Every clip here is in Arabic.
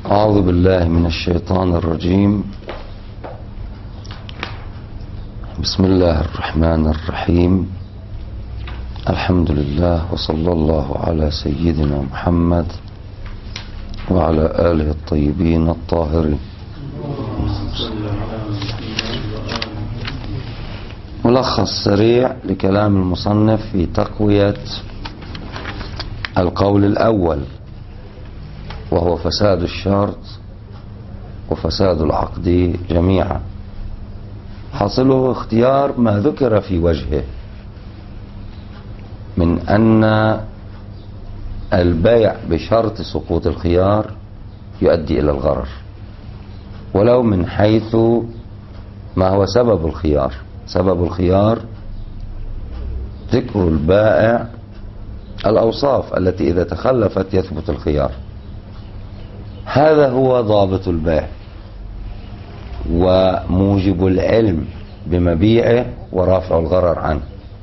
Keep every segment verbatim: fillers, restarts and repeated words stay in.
أعوذ بالله من الشيطان الرجيم. بسم الله الرحمن الرحيم. الحمد لله وصلى الله على سيدنا محمد وعلى آله الطيبين الطاهرين. ملخص سريع لكلام المصنف في تقوية القول الأول، وهو فساد الشرط وفساد العقد جميعا. حاصله اختيار ما ذكر في وجهه من أن البيع بشرط سقوط الخيار يؤدي إلى الغرر، ولو من حيث ما هو سبب الخيار. سبب الخيار ذكر البائع الأوصاف التي إذا تخلفت يثبت الخيار. هذا هو ضابط البيع وموجب العلم بمبيعه ورافع الغرر عنه.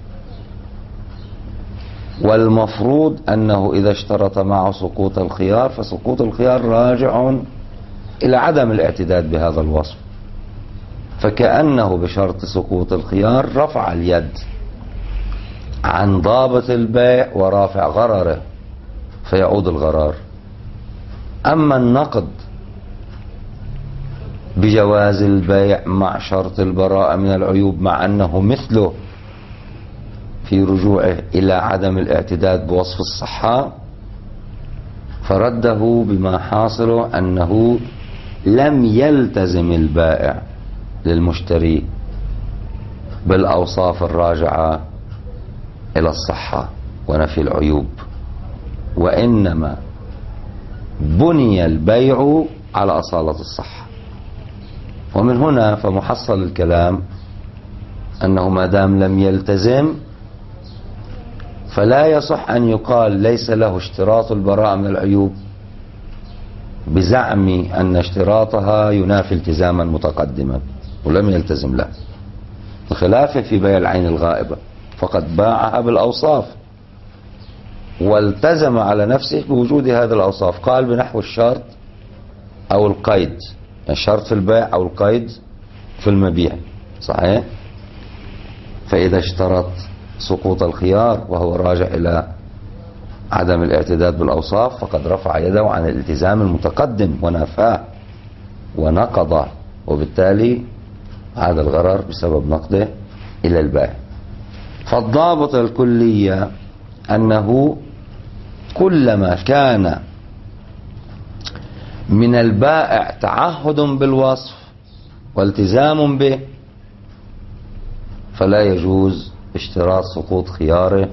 والمفروض أنه إذا اشترط معه سقوط الخيار فسقوط الخيار راجع إلى عدم الاعتداد بهذا الوصف، فكأنه بشرط سقوط الخيار رفع اليد عن ضابط البيع ورافع غرره فيعود الغرار. أما النقد بجواز البيع مع شرط البراءة من العيوب مع أنه مثله في رجوعه إلى عدم الاعتداد بوصف الصحة، فرده بما حاصله أنه لم يلتزم البائع للمشتري بالأوصاف الراجعة إلى الصحة ونفي العيوب، وإنما بني البيع على أصالة الصحة. ومن هنا فمحصل الكلام أنه ما دام لم يلتزم فلا يصح أن يقال ليس له اشتراط البراءة من العيوب بزعم أن اشتراطها ينافي التزاما متقدما ولم يلتزم له، بخلافه في بيع العين الغائبة فقد باعها بالأوصاف والتزم على نفسه بوجود هذه الأوصاف. قال بنحو الشرط أو القيد، الشرط في البيع أو القيد في المبيع، صحيح؟ فإذا اشترط سقوط الخيار وهو راجع إلى عدم الاعتداد بالأوصاف فقد رفع يده عن الالتزام المتقدم ونفاه ونقضه، وبالتالي عاد الغرر بسبب نقده إلى البائع. فالضابط الكلية أنه كلما كان من البائع تعهد بالوصف والتزام به فلا يجوز اشتراط سقوط خياره،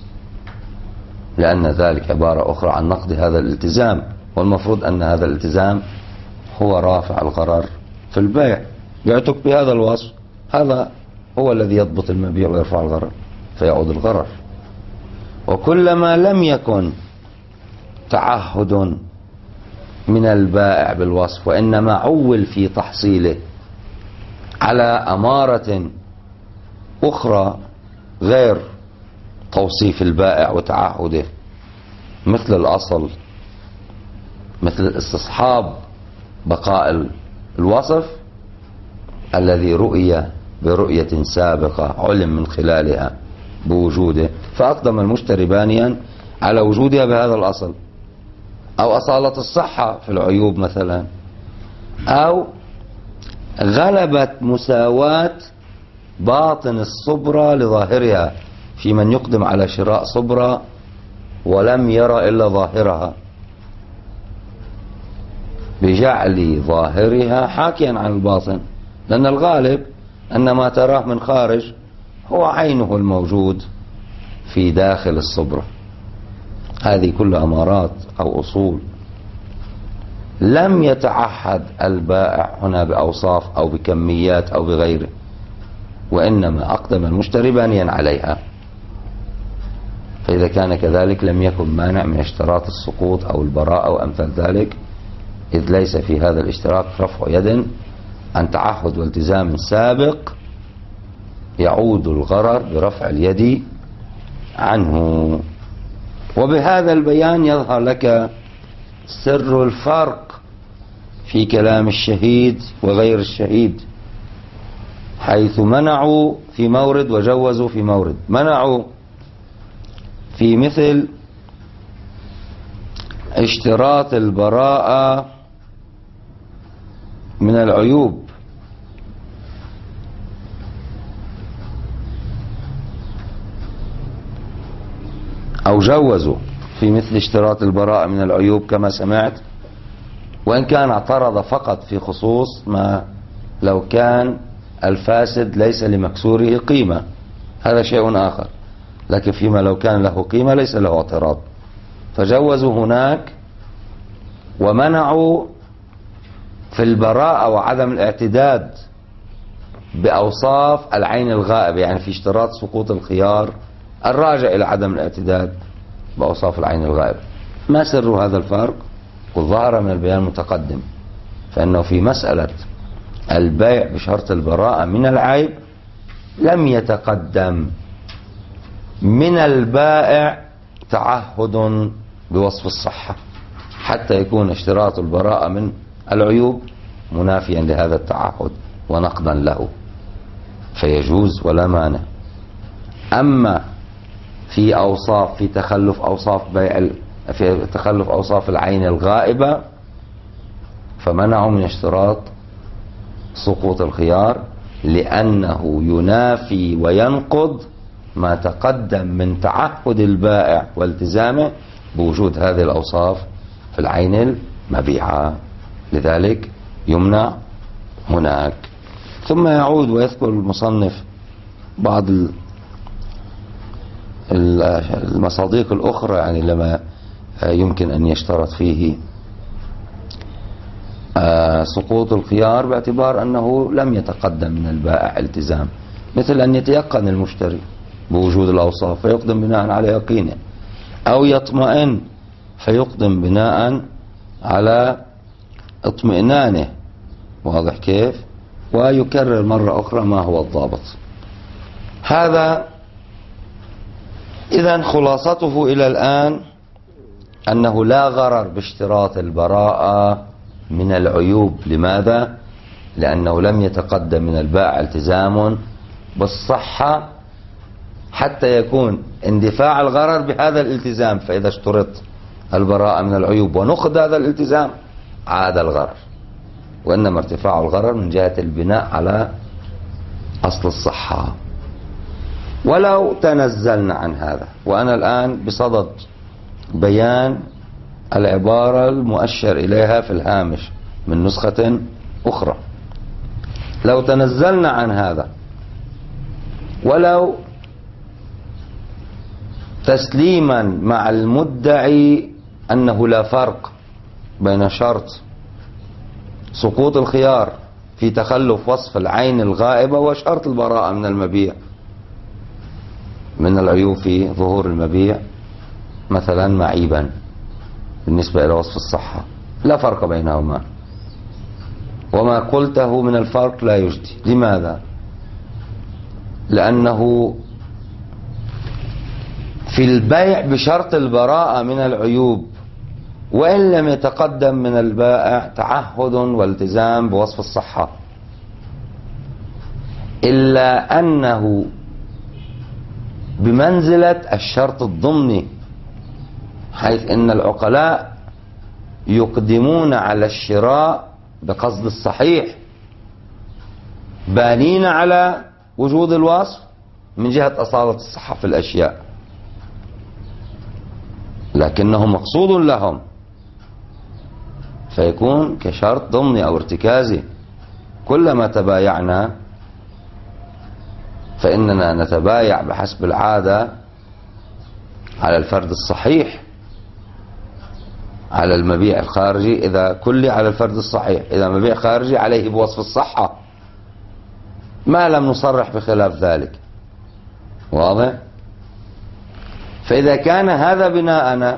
لأن ذلك عبارة أخرى عن نقض هذا الالتزام، والمفروض أن هذا الالتزام هو رافع الغرر في البيع. بعتك بهذا الوصف، هذا هو الذي يضبط المبيع ويرفع الغرر فيعود الغرر. وكلما لم يكن تعهد من البائع بالوصف وإنما عول في تحصيله على أمارة أخرى غير توصيف البائع وتعهده، مثل الأصل، مثل استصحاب بقاء الوصف الذي رؤي برؤية سابقة علم من خلالها بوجوده، فأقدم المشتري بانيا على وجودها بهذا الأصل، أو أصالة الصحة في العيوب مثلا، أو غلبت مساواة باطن الصبرة لظاهرها في من يقدم على شراء صبرة ولم يرى إلا ظاهرها بجعل ظاهرها حاكيا عن الباطن، لأن الغالب أن ما تراه من خارج هو عينه الموجود في داخل الصبرة. هذه كل أمارات أو أصول لم يتعهد البائع هنا بأوصاف أو بكميات أو بغيره، وإنما أقدم المشتري بانيا عليها. فإذا كان كذلك لم يكن مانع من اشتراط السقوط أو البراءة أو أمثال ذلك، إذ ليس في هذا الاشتراط رفع يد عن تعهد والتزام سابق يعود الغرر برفع اليد عنه. وبهذا البيان يظهر لك سر الفرق في كلام الشهيد وغير الشهيد، حيث منعوا في مورد وجوزوا في مورد. منعوا في مثل اشتراط البراءة من العيوب، أو جوزوا في مثل اشتراط البراءة من العيوب كما سمعت، وإن كان اعترض فقط في خصوص ما لو كان الفاسد ليس لمكسوره قيمة، هذا شيء آخر، لكن فيما لو كان له قيمة ليس له اعتراض، فجوزوا هناك. ومنعوا في البراءة وعدم الاعتداد بأوصاف العين الغائبة، يعني في اشتراط سقوط الخيار الراجع إلى عدم الاعتداد بأوصاف العين الغائبة. ما سر هذا الفرق؟ قد ظهر من البيان المتقدم، فإنه في مسألة البيع بشرط البراءة من العيب لم يتقدم من البائع تعهد بوصف الصحة حتى يكون اشتراط البراءة من العيوب منافيا لهذا التعهد ونقضا له، فيجوز ولا مانع. أما في أوصاف في تخلف أوصاف بيع في تخلف أوصاف العين الغائبة فمنعوا من اشتراط سقوط الخيار، لأنه ينافي وينقض ما تقدم من تعهد البائع والتزامه بوجود هذه الأوصاف في العين المبيعة، لذلك يمنع هناك. ثم يعود ويذكر المصنف بعض المصادق الأخرى يعني لما يمكن أن يشترط فيه سقوط الخيار باعتبار أنه لم يتقدم من البائع التزام، مثل أن يتيقن المشتري بوجود الأوصاف فيقدم بناء على يقينه، أو يطمئن فيقدم بناء على اطمئنانه، واضح كيف؟ ويكرر مرة أخرى ما هو الضابط. هذا إذن خلاصته إلى الآن أنه لا غرر باشتراط البراءة من العيوب. لماذا؟ لأنه لم يتقدم من البائع التزام بالصحة حتى يكون اندفاع الغرر بهذا الالتزام، فإذا اشترط البراءة من العيوب ونقض هذا الالتزام عاد الغرر، وإنما ارتفاع الغرر من جهة البناء على أصل الصحة. ولو تنزلنا عن هذا، وأنا الآن بصدد بيان العبارة المؤشر إليها في الهامش من نسخة أخرى، لو تنزلنا عن هذا ولو تسليما مع المدعي أنه لا فرق بين شرط سقوط الخيار في تخلف وصف العين الغائبة وشرط البراءة من المبيع من العيوب في ظهور المبيع مثلا معيبا بالنسبة إلى وصف الصحة، لا فرق بينهما، وما قلته من الفرق لا يجدي. لماذا؟ لأنه في البيع بشرط البراءة من العيوب وإن لم يتقدم من البائع تعهد والتزام بوصف الصحة، إلا أنه بمنزلة الشرط الضمني، حيث إن العقلاء يقدمون على الشراء بقصد الصحيح بانين على وجود الوصف من جهة أصالة الصحة في الأشياء، لكنه مقصود لهم فيكون كشرط ضمني أو ارتكازي. كلما تبايعنا فإننا نتبايع بحسب العادة على الفرد الصحيح، على المبيع الخارجي إذا كلي على الفرد الصحيح، إذا مبيع خارجي عليه بوصف الصحة ما لم نصرح بخلاف ذلك، واضح؟ فإذا كان هذا بناءنا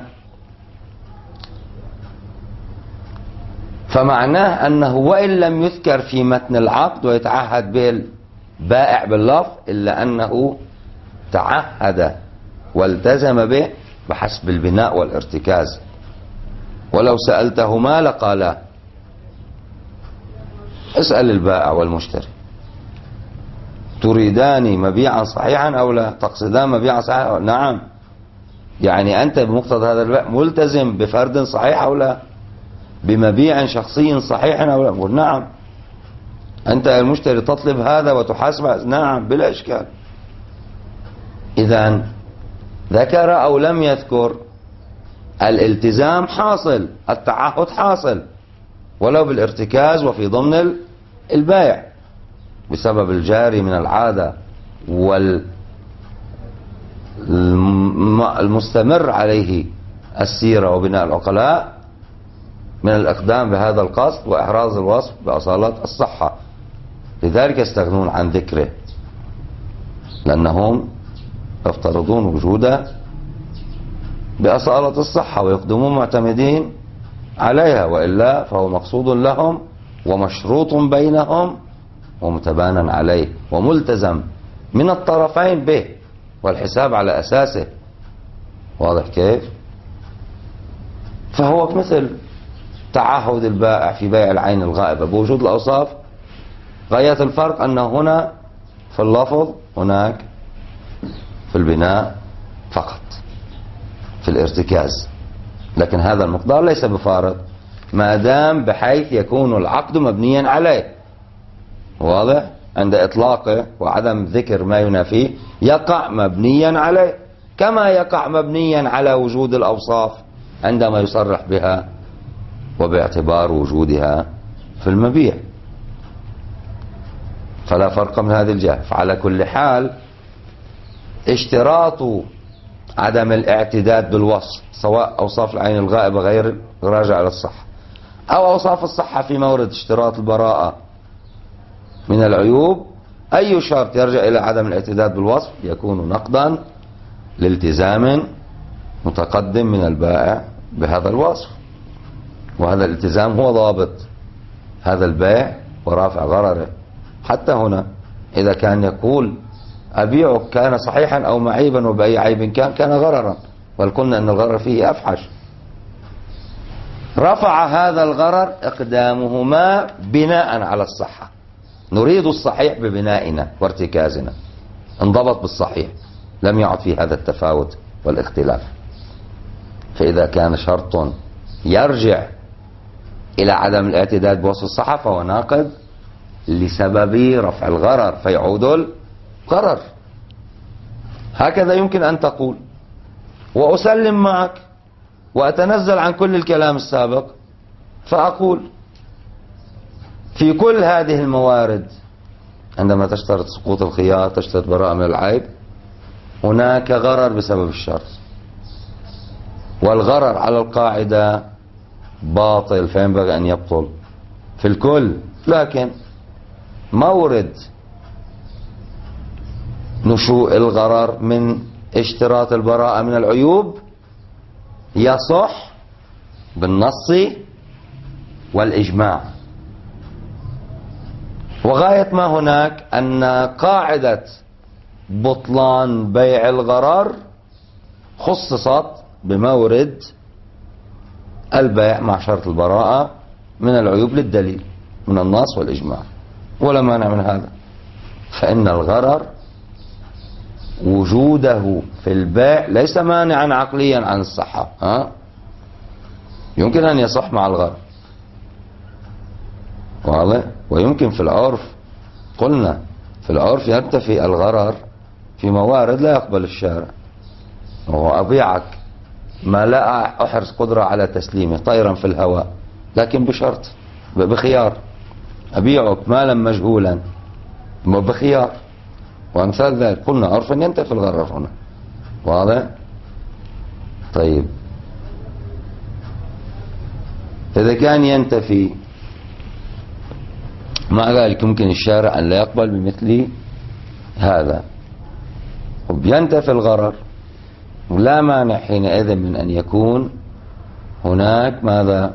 فمعناه أنه وإن لم يذكر في متن العقد ويتعهد به البائع باللفظ إلا أنه تعهد والتزم به بحسب البناء والارتكاز. ولو سألتهما لقالا، اسأل البائع والمشتري تريدان مبيعا صحيحا أو لا؟ تقصدان مبيعا صحيحا أو لا؟ نعم. يعني أنت بمقتضى هذا البيع ملتزم بفرد صحيح أو لا؟ بمبيع شخصي صحيح أو لا؟ قل نعم. أنت المشتري تطلب هذا وتحاسب؟ نعم بلا إشكال. إذن ذكر أو لم يذكر الالتزام حاصل، التعهد حاصل ولو بالارتكاز وفي ضمن البيع بسبب الجاري من العادة والمستمر عليه السيرة وبناء العقلاء من الإقدام بهذا القصد وإحراز الوصف بأصالة الصحة. لذلك يستغنون عن ذكره لأنهم يفترضون وجوده بأصالة الصحة ويقدمون معتمدين عليها، وإلا فهو مقصود لهم ومشروط بينهم ومتبانا عليه وملتزم من الطرفين به والحساب على أساسه. واضح كيف؟ فهو مثل تعهد البائع في بيع العين الغائبة بوجود الأوصاف. غاية الفرق أن هنا في اللفظ هناك في البناء فقط في الارتكاز، لكن هذا المقدار ليس بفارق ما دام بحيث يكون العقد مبنيا عليه. واضح؟ عند إطلاقه وعدم ذكر ما ينافيه يقع مبنيا عليه، كما يقع مبنيا على وجود الأوصاف عندما يصرح بها وباعتبار وجودها في المبيع. فلا فرق من هذه الجهة. فعلى كل حال اشتراط عدم الاعتداد بالوصف سواء أوصاف العين الغائبة غير راجع على الصحة أو أوصاف الصحة في مورد اشتراط البراءة من العيوب، أي شرط يرجع إلى عدم الاعتداد بالوصف يكون نقضا لالتزام متقدم من البائع بهذا الوصف. وهذا الالتزام هو ضابط هذا البيع ورافع غرره. حتى هنا إذا كان يقول أبيعك كان صحيحا أو معيبا وبأي عيب كان كان غررا، ولقلنا أن الغرر فيه أفحش. رفع هذا الغرر إقدامهما بناء على الصحة. نريد الصحيح ببنائنا وارتكازنا، انضبط بالصحيح، لم يعد في هذا التفاوت والاختلاف. فإذا كان شرط يرجع إلى عدم الاعتداد بوصف الصحة فهو ناقض لسبب رفع الغرر فيعود الغرر. هكذا يمكن أن تقول، وأسلم معك وأتنزل عن كل الكلام السابق فأقول في كل هذه الموارد عندما تشترط سقوط الخيار تشترط براءة من العيب هناك غرر بسبب الشرط، والغرر على القاعدة باطل فينبغي أن يبطل في الكل. لكن مورد نشوء الغرر من اشتراط البراءة من العيوب يصح بالنص والإجماع. وغاية ما هناك أن قاعدة بطلان بيع الغرر خصصت بمورد البيع مع شرط البراءة من العيوب للدليل من النص والإجماع، ولا مانع من هذا. فإن الغرر وجوده في البيع ليس مانعا عقليا عن الصحة. ها؟ يمكن أن يصح مع الغرر، واضح؟ ويمكن في العرف، قلنا في العرف ينتفي الغرر في موارد لا يقبل الشارع. وهو أبيعك ما لا أحرز قدرة على تسليمه طيرا في الهواء، لكن بشرط بخيار. أبيعك مالا مجهولا بخيار وأمثال ذلك. قلنا عرفا ينتفي الغرر هنا، واضح؟ طيب إذا كان ينتفي مع ذلك يمكن الشارع أن لا يقبل بمثل هذا وبينتفي الغرر، ولا مانع حينئذ من أن يكون هناك ماذا؟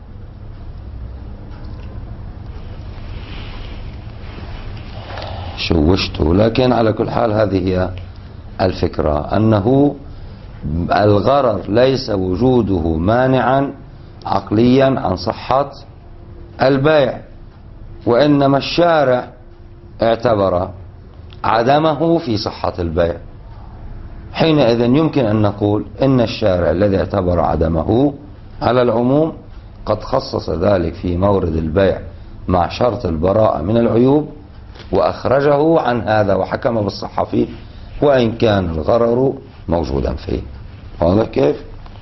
شوشته. لكن على كل حال هذه هي الفكرة، أنه الغرر ليس وجوده مانعا عقليا عن صحة البيع. وإنما الشارع اعتبر عدمه في صحة البيع. حينئذ يمكن أن نقول إن الشارع الذي اعتبر عدمه على العموم قد خصص ذلك في مورد البيع مع شرط البراءة من العيوب، وأخرجه عن هذا وحكم بالصحة فيه، وإن كان الغرر موجودا فيه. واضح كيف؟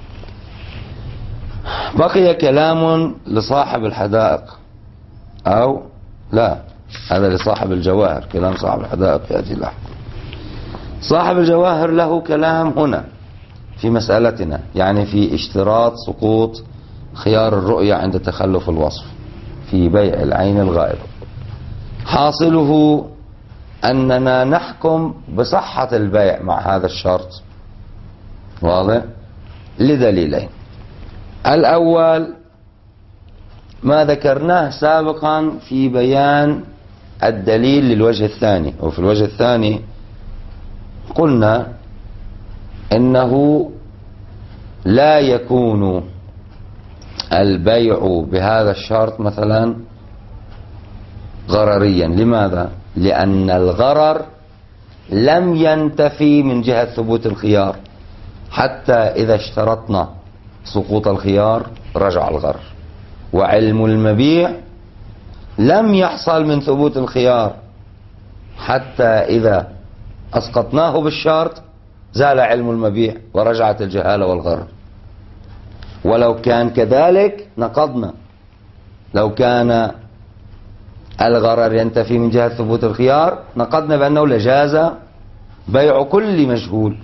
بقي كلام لصاحب الحدائق، أو لا، هذا لصاحب الجواهر. كلام صاحب الحدائق يأتي له. صاحب الجواهر له كلام هنا في مسألتنا، يعني في اشتراط سقوط خيار الرؤية عند تخلف الوصف في بيع العين الغائبة. حاصله أننا نحكم بصحة البيع مع هذا الشرط. واضح؟ لدليلين. الأول ما ذكرناه سابقا في بيان الدليل للوجه الثاني، وفي الوجه الثاني قلنا إنه لا يكون البيع بهذا الشرط مثلا غرريا. لماذا؟ لأن الغرر لم ينتفي من جهة ثبوت الخيار، حتى إذا اشترطنا سقوط الخيار رجع الغرر. وعلم المبيع لم يحصل من ثبوت الخيار، حتى إذا أسقطناه بالشرط زال علم المبيع ورجعت الجهالة والغرر. ولو كان كذلك نقضنا، لو كان الغرر ينتفي من جهة ثبوت الخيار نقضنا بأنه لجاز بيع كل مجهول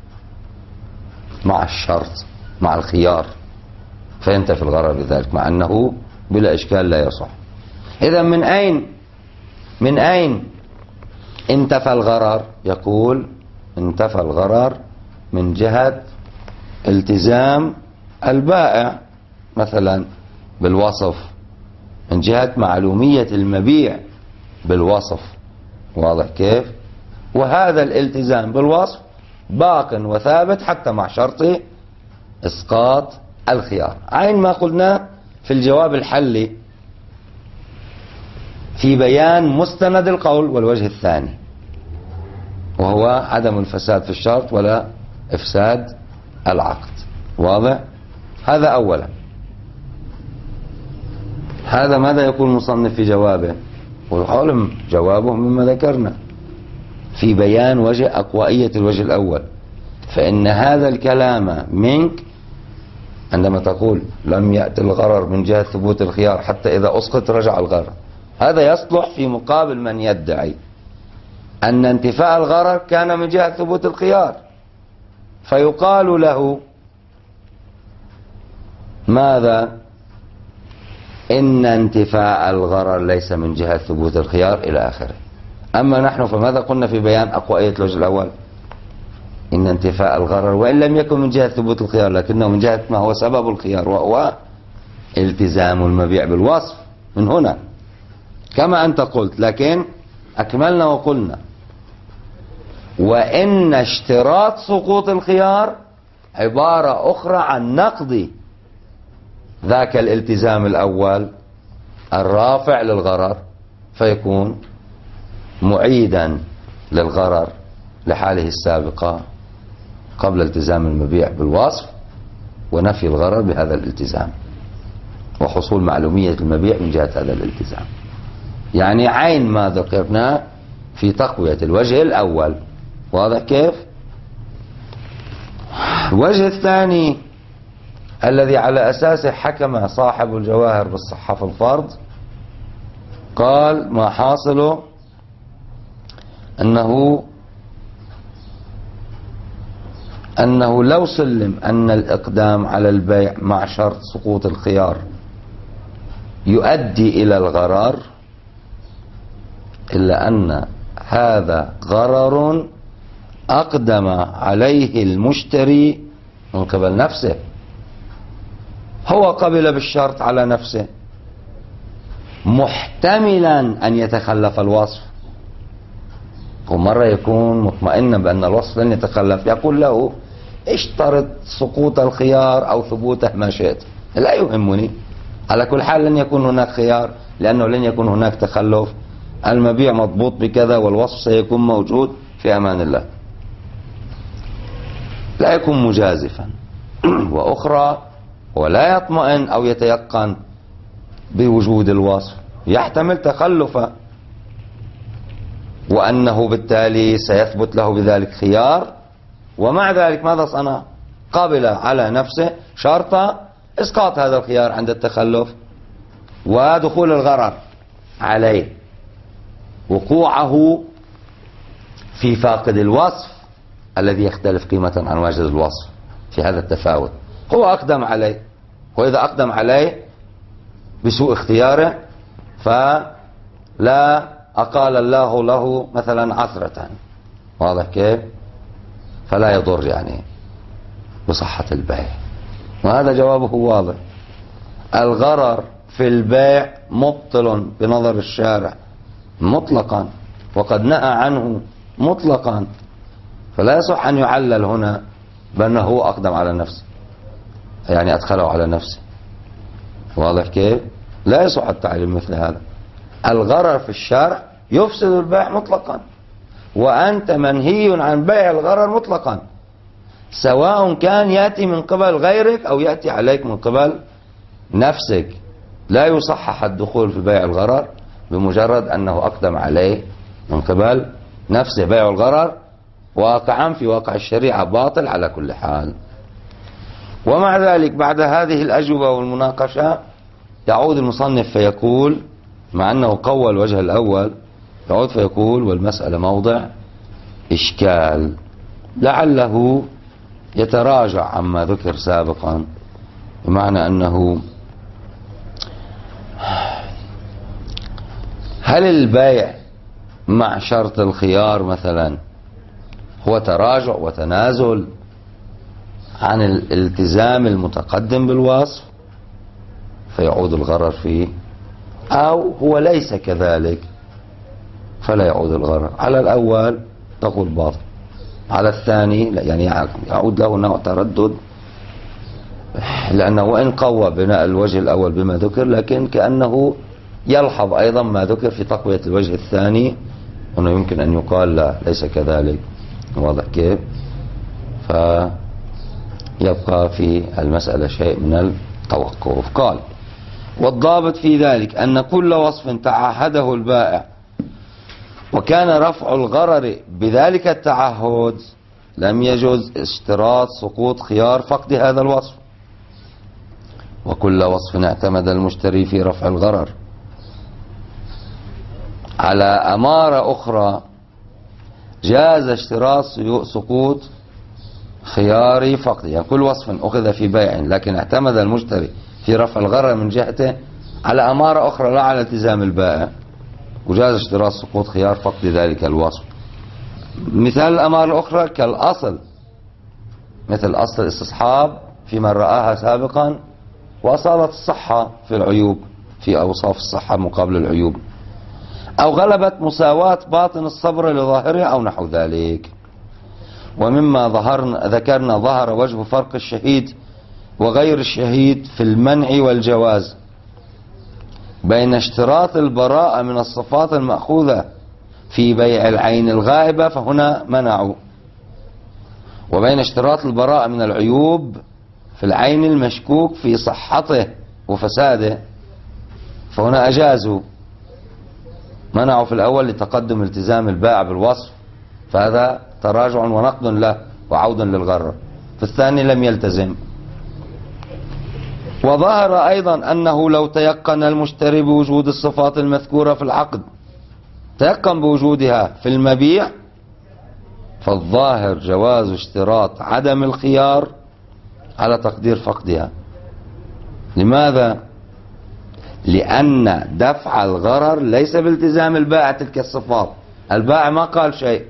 مع الشرط مع الخيار، فينتفي الغرر بذلك، مع أنه بلا إشكال لا يصح. إذا من أين من أين انتفى الغرر؟ يقول انتفى الغرر من جهة التزام البائع مثلا بالوصف، من جهة معلومية المبيع بالوصف. واضح كيف؟ وهذا الالتزام بالوصف باق وثابت حتى مع شرط اسقاط الخيار، عين ما قلنا في الجواب الحلي في بيان مستند القول والوجه الثاني، وهو عدم الفساد في الشرط ولا إفساد العقد. واضح؟ هذا أولا. هذا ماذا يقول المصنف في جوابه؟ والقول جوابه مما ذكرنا في بيان وجه أقوائية الوجه الأول. فإن هذا الكلام منك عندما تقول لم يأتي الغرر من جهة ثبوت الخيار حتى إذا أسقط رجع الغرر، هذا يصلح في مقابل من يدعي أن انتفاء الغرر كان من جهة ثبوت الخيار، فيقال له ماذا؟ إن انتفاء الغرر ليس من جهة ثبوت الخيار إلى آخره. أما نحن فماذا قلنا في بيان أقوائية الوجه الأول؟ إن انتفاء الغرر وإن لم يكن من جهة ثبوت الخيار لكنه من جهة ما هو سبب الخيار، وهو التزام المبيع بالوصف من هنا كما أنت قلت. لكن أكملنا وقلنا وإن اشتراط سقوط الخيار عبارة أخرى عن نقض ذاك الالتزام الأول الرافع للغرر، فيكون معيدا للغرر لحاله السابقة قبل التزام المبيع بالوصف، ونفي الغرر بهذا الالتزام، وحصول معلومية المبيع من جهة هذا الالتزام. يعني عين ما ذكرناه في تقوية الوجه الأول. واضح كيف؟ الوجه الثاني الذي على أساسه حكم صاحب الجواهر بالصحة في الفرض، قال ما حاصله أنه أنه لو سلم أن الإقدام على البيع مع شرط سقوط الخيار يؤدي إلى الغرر، إلا أن هذا غرر أقدم عليه المشتري من قبل نفسه، هو قبل بالشرط على نفسه محتملا أن يتخلف الوصف، ومرة يكون مطمئنا بأن الوصف لن يتخلف، يقول له اشترط سقوط الخيار أو ثبوته ما شئت، لا يهمني، على كل حال لن يكون هناك خيار لأنه لن يكون هناك تخلف، المبيع مضبوط بكذا والوصف سيكون موجود في أمان الله. لا يكون مجازفا. وأخرى ولا يطمئن أو يتيقن بوجود الوصف، يحتمل تخلفا، وأنه بالتالي سيثبت له بذلك خيار، ومع ذلك ماذا صنع؟ قبل على نفسه شرط إسقاط هذا الخيار عند التخلف ودخول الغرر عليه، وقوعه في فاقد الوصف الذي يختلف قيمة عن واجد الوصف في هذا التفاوت. هو أقدم عليه، وإذا أقدم عليه بسوء اختياره فلا أقال الله له مثلا عثرة، واضح كيف؟ فلا يضر يعني بصحة البيع. وهذا جوابه واضح. الغرر في البيع مبطل بنظر الشارع مطلقا، وقد نهى عنه مطلقا، فلا يصح أن يعلل هنا بأنه هو أقدم على نفسه، يعني أدخله على نفسه، واضح كيف؟ لا يصح التعليل مثل هذا. الغرر في الشرع يفسد البيع مطلقا، وأنت منهي عن بيع الغرر مطلقا، سواء كان يأتي من قبل غيرك أو يأتي عليك من قبل نفسك. لا يصحح الدخول في بيع الغرر بمجرد أنه أقدم عليه من قبل نفسه. بيع الغرر واقعا في واقع الشريعة باطل على كل حال. ومع ذلك بعد هذه الأجوبة والمناقشة يعود المصنف فيقول، مع أنه قوى الوجه الأول، يعود فيقول: والمسألة موضع إشكال، لعله يتراجع عما ذكر سابقا، بمعنى أنه هل البيع مع شرط الخيار مثلا هو تراجع وتنازل عن الالتزام المتقدم بالوصف فيعود الغرر فيه، أو هو ليس كذلك فلا يعود الغرر؟ على الأول تقول باطل، على الثاني يعني يعود له نوع تردد، لأنه وإن قوى بناء الوجه الأول بما ذكر، لكن كأنه يلحظ أيضا ما ذكر في تقوية الوجه الثاني، أنه يمكن أن يقال لا ليس كذلك، واضح كيف؟ فيبقى في المسألة شيء من التوقف. قال: والضابط في ذلك أن كل وصف تعهده البائع وكان رفع الغرر بذلك التعهد لم يجوز اشتراط سقوط خيار فقد هذا الوصف، وكل وصف اعتمد المشتري في رفع الغرر على أمارة أخرى جاز اشتراط سقوط خيار فقد. يعني كل وصف أخذ في بيع لكن اعتمد المشتري في رفع الغرر من جهته على أمارة أخرى لا على التزام البائع، وجاز اشتراط سقوط خيار فقد ذلك الوصف. مثال الأمارة الأخرى كالأصل، مثل أصل الاستصحاب في من رآها سابقا، وأصالة الصحة في العيوب، في أوصاف الصحة مقابل العيوب، أو غلبت مساواة باطن الصبر لظاهره أو نحو ذلك. ومما ظهرنا ذكرنا ظهر وجه فرق الشهيد وغير الشهيد في المنع والجواز بين اشتراط البراءة من الصفات المأخوذة في بيع العين الغائبة فهنا منعوا، وبين اشتراط البراءة من العيوب في العين المشكوك في صحته وفساده فهنا أجازوا. منعوا في الأول لتقدم التزام البائع بالوصف، فهذا تراجع ونقد له وعود للغرر. في الثاني لم يلتزم. وظهر أيضا أنه لو تيقن المشتري بوجود الصفات المذكورة في العقد، تيقن بوجودها في المبيع، فالظاهر جواز اشتراط عدم الخيار على تقدير فقدها. لماذا؟ لأن دفع الغرر ليس بالتزام البائع تلك الصفات، البائع ما قال شيء،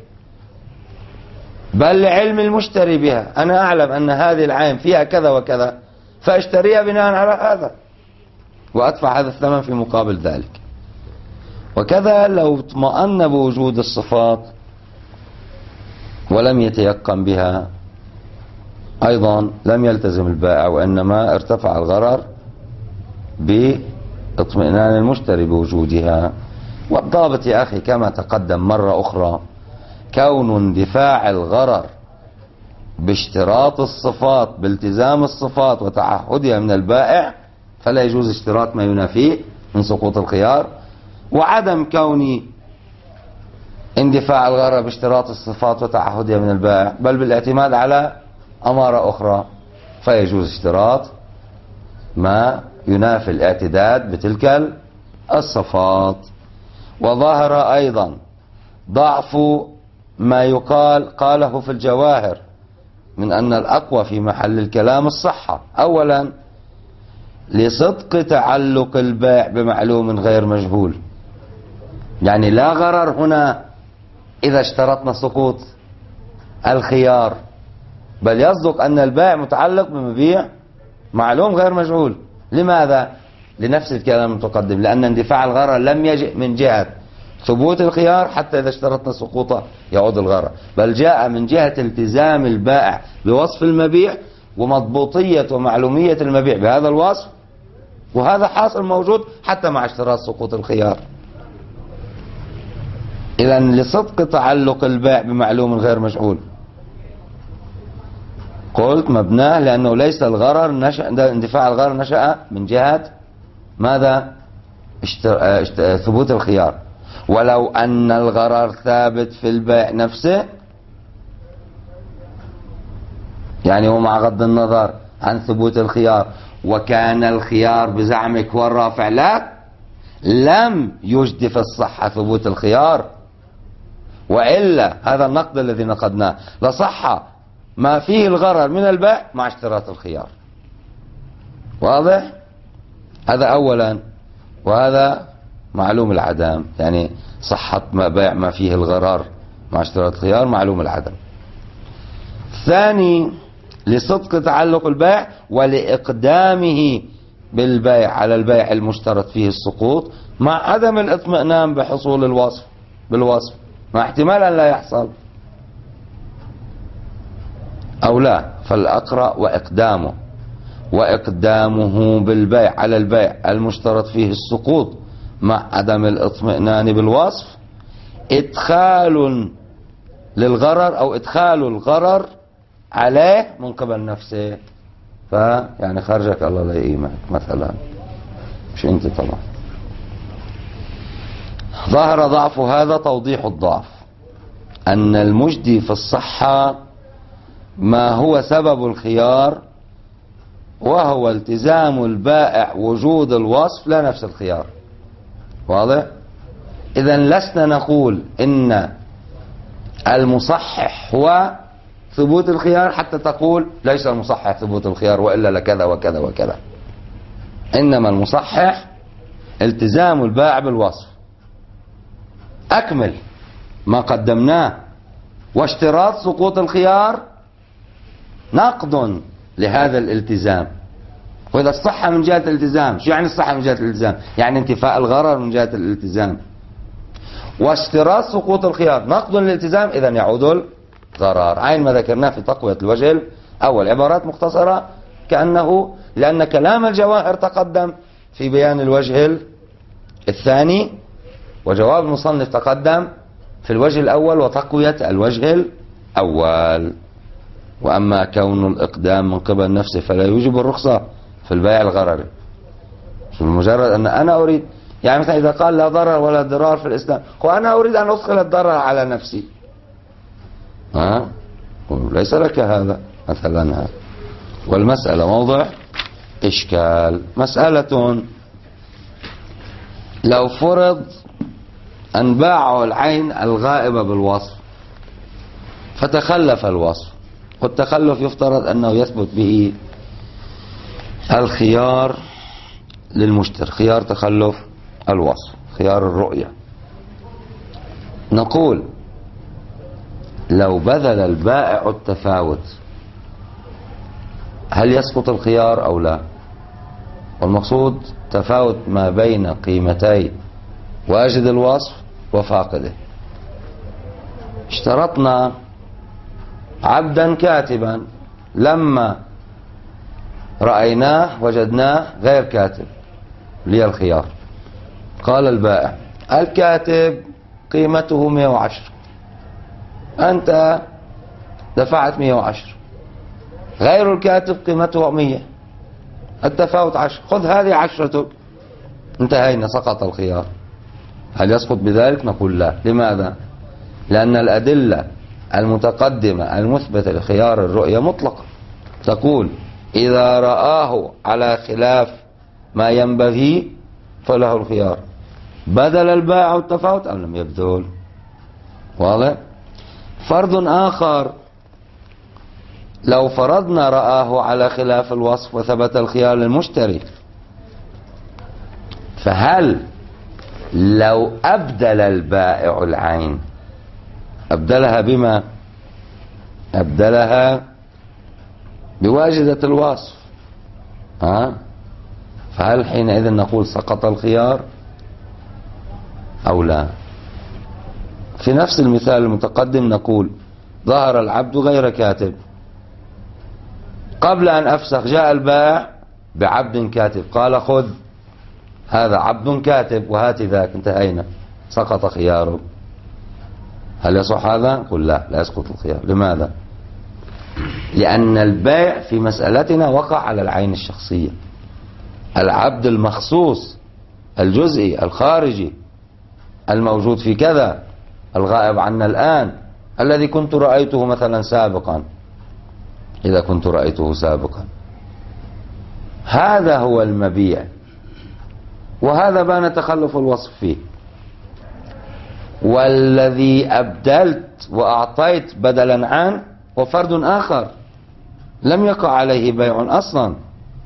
بل لعلم المشتري بها. أنا أعلم أن هذه العين فيها كذا وكذا فاشتريها بناء على هذا وأدفع هذا الثمن في مقابل ذلك. وكذا لو اطمأن بوجود الصفات ولم يتيقن بها أيضا لم يلتزم البائع، وإنما ارتفع الغرر اطمئنان المشتري بوجودها. والضابط يا أخي كما تقدم مرة أخرى كون اندفاع الغرر باشتراط الصفات بالتزام الصفات وتعهدها من البائع فلا يجوز اشتراط ما ينافيه من سقوط الخيار، وعدم كون اندفاع الغرر باشتراط الصفات وتعهدها من البائع بل بالاعتماد على أمارة أخرى فيجوز اشتراط ما ينافي الاعتداد بتلك الصفات. وظهر أيضا ضعف ما يقال قاله في الجواهر من أن الأقوى في محل الكلام الصحة. أولا لصدق تعلق البائع بمعلوم غير مجهول، يعني لا غرر هنا إذا اشترطنا سقوط الخيار، بل يصدق أن البائع متعلق بمبيع معلوم غير مجهول. لماذا؟ لنفس الكلام المتقدم، لأن اندفاع الغرر لم يجئ من جهة ثبوت الخيار حتى إذا اشترطنا سقوطه يعود الغرر، بل جاء من جهة التزام البائع بوصف المبيع ومضبوطية ومعلومية المبيع بهذا الوصف، وهذا حاصل موجود حتى مع اشتراط سقوط الخيار. إذن لصدق تعلق البائع بمعلوم غير مجهول قلت مبناه لأنه ليس الغرر نشأ، اندفاع الغرر نشأ من جهة ماذا؟ اشتر... اشتر... ثبوت الخيار. ولو أن الغرر ثابت في البيع نفسه، يعني هو مع غض النظر عن ثبوت الخيار وكان الخيار بزعمك هو الرافع لك، لم يجدف الصحة ثبوت الخيار، وإلا هذا النقد الذي نقدناه لصح ما فيه الغرر من البيع مع اشتراط الخيار. واضح؟ هذا أولا، وهذا معلوم العدم، يعني صحة ما بيع ما فيه الغرر مع اشتراط الخيار معلوم العدم. ثاني لصدق تعلق البيع ولإقدامه بالبيع على البيع المشترط فيه السقوط مع عدم الاطمئنان بحصول الوصف بالوصف، مع احتمال أن لا يحصل أو لا، فالأقرأ وإقدامه وإقدامه بالبيع على البيع المشترط فيه السقوط مع عدم الاطمئنان بالوصف إدخال للغرر أو إدخال الغرر عليه من قبل نفسه، فيعني خرجك الله لا يقيمك مثلا، مش انت طبعا. ظهر ضعف هذا توضيح الضعف أن المجدي في الصحة ما هو سبب الخيار وهو التزام البائع وجود الوصف لا نفس الخيار. واضح؟ إذن لسنا نقول إن المصحح هو ثبوت الخيار حتى تقول ليس المصحح ثبوت الخيار وإلا لكذا وكذا وكذا، إنما المصحح التزام البائع بالوصف. أكمل ما قدمناه، واشتراط سقوط الخيار نقض لهذا الالتزام. وإذا الصحة من جهة الالتزام، شو يعني الصحة من جهة الالتزام؟ يعني انتفاء الغرر من جهة الالتزام. واشتراط سقوط الخيار نقض للالتزام، إذا يعود الغرر. عين ما ذكرناه في تقوية الوجه الأول، عبارات مختصرة كأنه لأن كلام الجواهر تقدم في بيان الوجه الثاني، وجواب المصنف تقدم في الوجه الأول وتقوية الوجه الأول. وأما كون الإقدام من قبل نفسه فلا يوجب الرخصة في البيع الغرري، بمجرد أن أنا أريد، يعني مثلا إذا قال لا ضرر ولا ضرار في الإسلام، وأنا أريد أن أدخل الضرر على نفسي، ها ليس لك هذا مثلا. والمسألة موضع إشكال. مسألة لو فرض أن باعوا العين الغائبة بالوصف فتخلف الوصف، والتخلف يفترض أنه يثبت به الخيار للمشتري، خيار تخلف الوصف، خيار الرؤية. نقول لو بذل البائع التفاوت هل يسقط الخيار أو لا؟ والمقصود تفاوت ما بين قيمتي واجد الوصف وفاقده. اشترطنا عبدا كاتبا، لما رأيناه وجدناه غير كاتب، لي الخيار. قال البائع الكاتب قيمته مئة وعشرة، أنت دفعت مئة وعشرة، غير الكاتب قيمته مئة، التفاوت عشرة، خذ هذه عشرتك، انتهينا، سقط الخيار. هل يسقط بذلك؟ نقول لا. لماذا؟ لأن الأدلة المتقدمة المثبتة لخيار الرؤية مطلقة، تقول إذا رآه على خلاف ما ينبغي فله الخيار، بدل البائع التفاوت أم لم يبذل. واضح؟ فرض آخر، لو فرضنا رآه على خلاف الوصف وثبت الخيار للمشتري، فهل لو أبدل البائع العين، أبدلها بما؟ أبدلها بواجدة الوصف، ها؟ فهل حينئذ نقول سقط الخيار أو لا؟ في نفس المثال المتقدم نقول ظهر العبد غير كاتب، قبل أن أفسخ جاء البائع بعبد كاتب، قال خذ هذا عبد كاتب وهات ذاك، انتهينا، سقط خياره. هل يصح هذا؟ قل لا، لا يسقط الخيار. لماذا؟ لأن البيع في مسألتنا وقع على العين الشخصية، العبد المخصوص الجزئي الخارجي الموجود في كذا، الغائب عنا الآن، الذي كنت رأيته مثلا سابقا، إذا كنت رأيته سابقا، هذا هو المبيع، وهذا بان تخلف الوصف فيه. والذي أبدلت وأعطيت بدلا عن وفرد آخر لم يقع عليه بيع أصلا.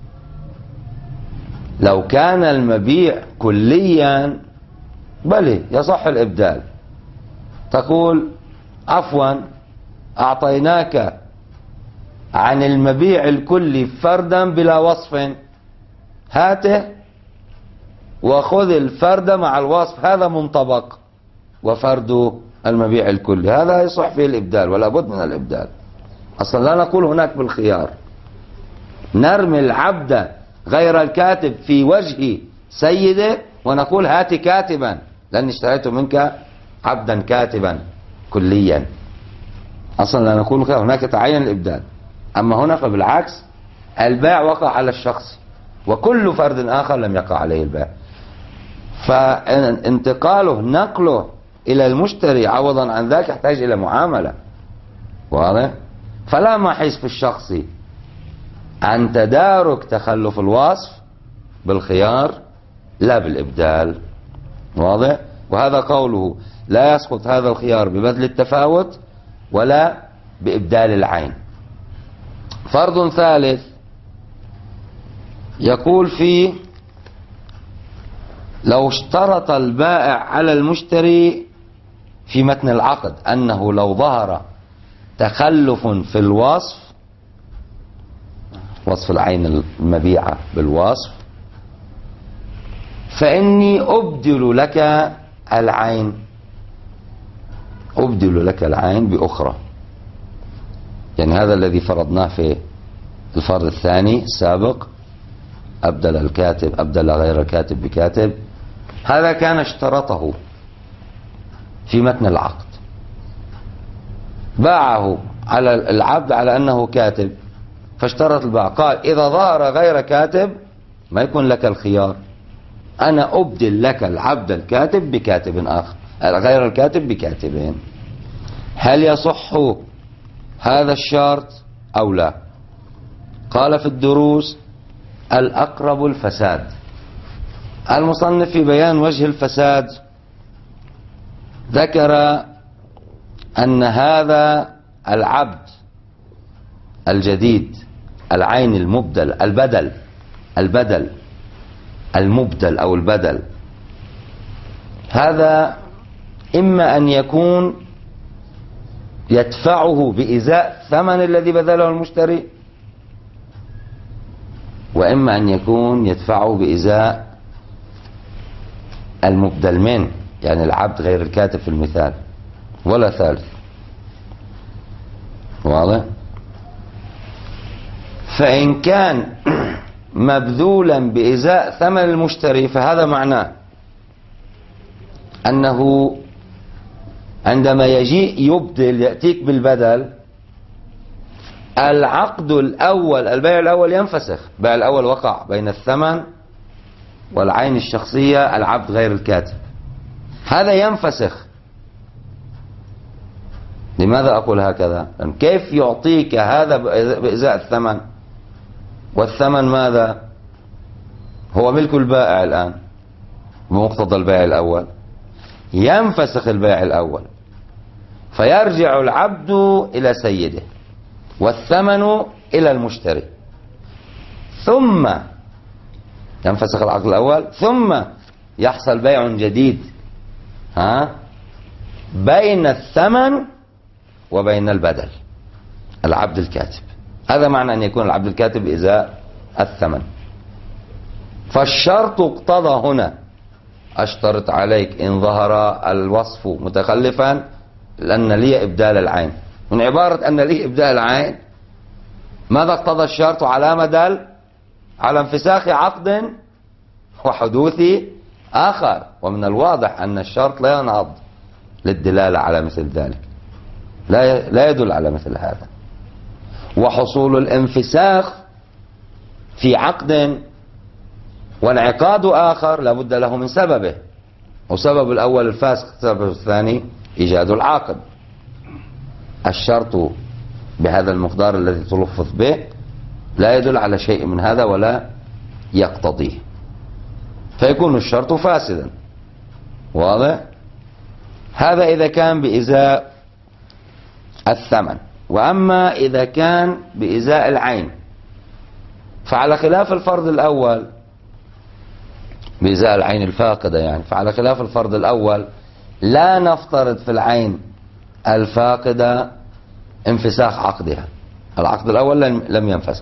لو كان المبيع كليا بل يصح الإبدال، تقول عفوا أعطيناك عن المبيع الكلي فردا بلا وصف، هاته وخذ الفرد مع الوصف، هذا منطبق، وفرد المبيع الكلي، هذا يصح فيه الإبدال ولا بد من الإبدال. أصلا لا نقول هناك بالخيار، نرمي العبد غير الكاتب في وجه سيده ونقول هات كاتبا، لأني اشتريت منك عبدا كاتبا كليا. أصلا لا نقول خيار، هناك تعين الإبدال. أما هنا فبالعكس، البيع وقع على الشخص وكل فرد آخر لم يقع عليه البيع، فانتقاله نقله إلى المشتري عوضا عن ذاك يحتاج إلى معاملة. واضح؟ فلا محيص في الشخص عن تدارك تخلف الوصف بالخيار لا بالإبدال. واضح؟ وهذا قوله لا يسقط هذا الخيار ببذل التفاوت ولا بإبدال العين. فرض ثالث يقول فيه لو اشترط البائع على المشتري في متن العقد أنه لو ظهر تخلف في الوصف، وصف العين المبيعة بالوصف، فإني أبدل لك العين، أبدل لك العين بأخرى. يعني هذا الذي فرضناه في الفرض الثاني السابق، أبدل الكاتب أبدل غير الكاتب بكاتب، هذا كان اشترطه في متن العقد، باعه على العبد على أنه كاتب، فاشترط البائع قال إذا ظهر غير كاتب ما يكون لك الخيار، أنا أبدل لك العبد الكاتب بكاتب آخر، غير الكاتب بكاتبين. هل يصح هذا الشرط أو لا؟ قال في الدروس الأقرب الفساد. المصنف في بيان وجه الفساد ذكر أن هذا العبد الجديد العين المبدل البدل البدل المبدل أو البدل، هذا إما أن يكون يدفعه بإزاء ثمن الذي بذله المشتري، وإما أن يكون يدفعه بإزاء المبدل منه، يعني العبد غير الكاتب في المثال، ولا ثالث. واضح؟ فإن كان مبذولا بإزاء ثمن المشتري، فهذا معناه أنه عندما يجيء يبدل يأتيك بالبدل، العقد الأول البيع الأول ينفسخ. البيع الأول وقع بين الثمن والعين الشخصية العبد غير الكاتب، هذا ينفسخ. لماذا أقول هكذا؟ كيف يعطيك هذا بإزاء الثمن، والثمن ماذا؟ هو ملك البائع الآن بمقتضى البيع الأول. ينفسخ البيع الأول فيرجع العبد إلى سيده والثمن إلى المشتري، ثم ينفسخ العقد الأول ثم يحصل بيع جديد ها بين الثمن وبين البدل العبد الكاتب. هذا معنى أن يكون العبد الكاتب إزاء الثمن. فالشرط اقتضى هنا، أشترط عليك إن ظهر الوصف متخلفا لأن لي إبدال العين. من عبارة أن لي إبدال العين ماذا اقتضى الشرط؟ علامة دل على انفساخ عقد وحدوث آخر، ومن الواضح أن الشرط لا ينهض للدلالة على مثل ذلك، لا لا يدل على مثل هذا. وحصول الانفساخ في عقد وانعقاد آخر لابد له من سببه، وسبب الأول الفاسق، السبب الثاني إيجاد العاقد. الشرط بهذا المقدار الذي تلفظ به لا يدل على شيء من هذا ولا يقتضيه، فيكون الشرط فاسدا. واضح؟ هذا إذا كان بإزاء الثمن. وأما إذا كان بإزاء العين فعلى خلاف الفرض الأول، بإزاء العين الفاقدة يعني، فعلى خلاف الفرض الأول لا نفترض في العين الفاقدة انفساخ عقدها. العقد الأول لم ينفسخ،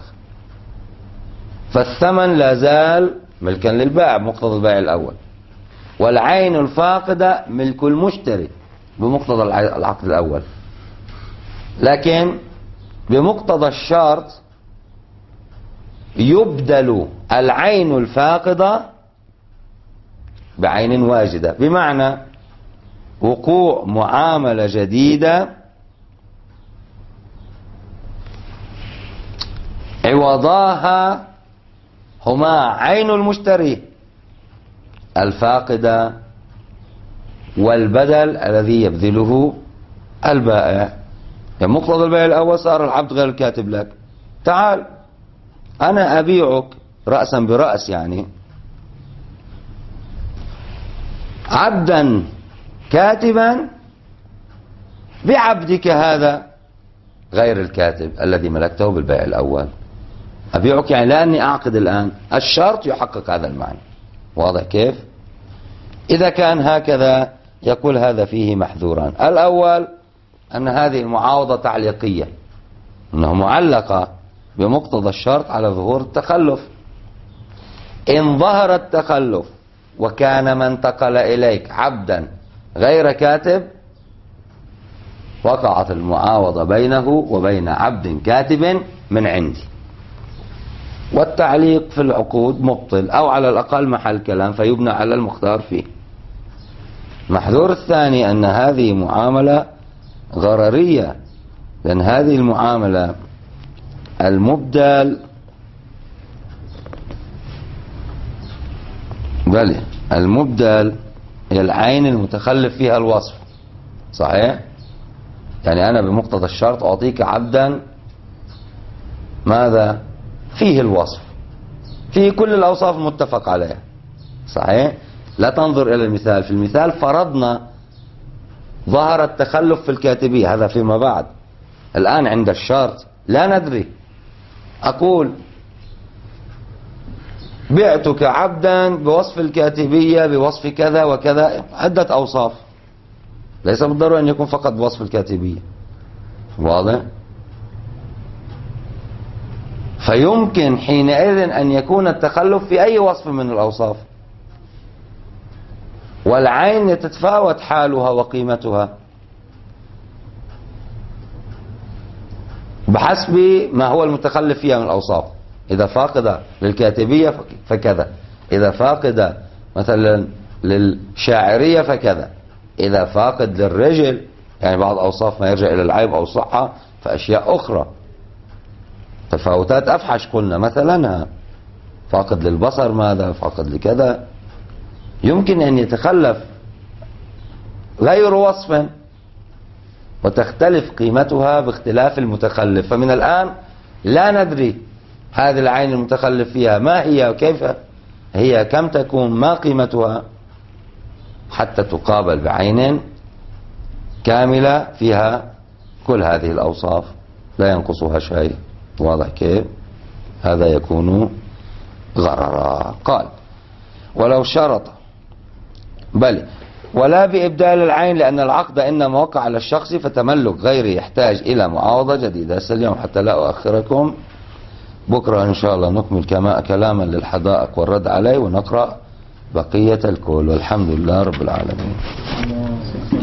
فالثمن لا زال ملكا للبائع بمقتضى البيع الأول، والعين الفاقدة ملك المشتري بمقتضى العقد الأول. لكن بمقتضى الشرط يبدل العين الفاقدة بعين واجدة، بمعنى وقوع معاملة جديدة عوضاها هما عين المشتري الفاقدة والبدل الذي يبذله البائع. يعني مقتضى البيع الأول صار العبد غير الكاتب لك، تعال أنا أبيعك رأسا برأس، يعني عبدا كاتبا بعبدك هذا غير الكاتب الذي ملكته بالبيع الأول. أبيعك يعني لأني أعقد الآن، الشرط يحقق هذا المعنى. واضح كيف؟ إذا كان هكذا يقول هذا فيه محذوران. الأول أن هذه المعاوضة تعليقية، أنه معلقة بمقتضى الشرط على ظهور التخلف. إن ظهر التخلف وكان من انتقل إليك عبدا غير كاتب وقعت المعاوضة بينه وبين عبد كاتب من عندي. والتعليق في العقود مبطل أو على الأقل محل كلام فيبنى على المختار فيه. المحذور الثاني أن هذه معاملة غررية، لأن هذه المعاملة المبدل بل المبدل هي العين المتخلف فيها الوصف، صحيح؟ يعني أنا بمقتضى الشرط أعطيك عبدا ماذا؟ فيه الوصف، فيه كل الأوصاف المتفق عليها، صحيح؟ لا تنظر إلى المثال. في المثال فرضنا ظهر التخلف في الكاتبية، هذا فيما بعد. الآن عند الشرط لا ندري، أقول بعتك عبدا بوصف الكاتبية بوصف كذا وكذا، عدة أوصاف، ليس بالضرورة أن يكون فقط بوصف الكاتبية. واضح؟ فيمكن حينئذ أن يكون التخلف في أي وصف من الأوصاف، والعين تتفاوت حالها وقيمتها بحسب ما هو المتخلف فيها من الأوصاف. إذا فاقدة للكاتبية فكذا، إذا فاقدة مثلا للشاعرية فكذا، إذا فاقد للرجل يعني بعض أوصاف ما يرجع إلى العيب أو الصحة فأشياء أخرى. تفاوتات أفحش قلنا مثلا فاقد للبصر ماذا، فاقد لكذا. يمكن أن يتخلف غير وصف وتختلف قيمتها باختلاف المتخلف، فمن الآن لا ندري هذه العين المتخلف فيها ما هي وكيف هي، كم تكون، ما قيمتها، حتى تقابل بعين كاملة فيها كل هذه الأوصاف لا ينقصها شيء. واضح كيف؟ هذا يكون غررا. قال ولو شرط بل ولا بإبدال العين، لأن العقد إنما وقع على الشخص فتملك غيره يحتاج إلى معاوضة جديدة. اليوم حتى لا أؤخركم، بكرة إن شاء الله نكمل كما كلاما للحدائق والرد عليه ونقرأ بقية الكل، والحمد لله رب العالمين.